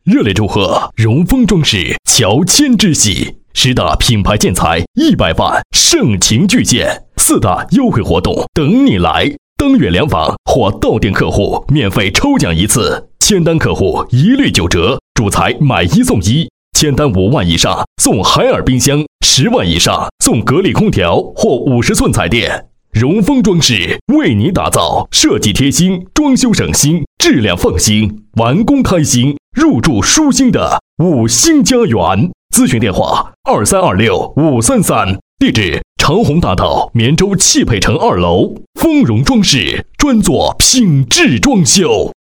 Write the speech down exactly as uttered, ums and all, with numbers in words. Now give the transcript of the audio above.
热烈祝贺荣丰装饰乔迁之喜，十大品牌建材一百万盛情巨献，四大优惠活动等你来。当月两房或到店客户免费抽奖一次，签单客户一律九折，主材买一送一。签单五万以上送海尔冰箱，十万以上送格力空调或五十寸彩电。荣丰装饰为你打造设计贴心、装修省心、质量放心、完工开心、入住舒心的五星家园。咨询电话二三二六五三三，地址长虹大道绵州汽配城二楼。丰荣装饰专做品质装修。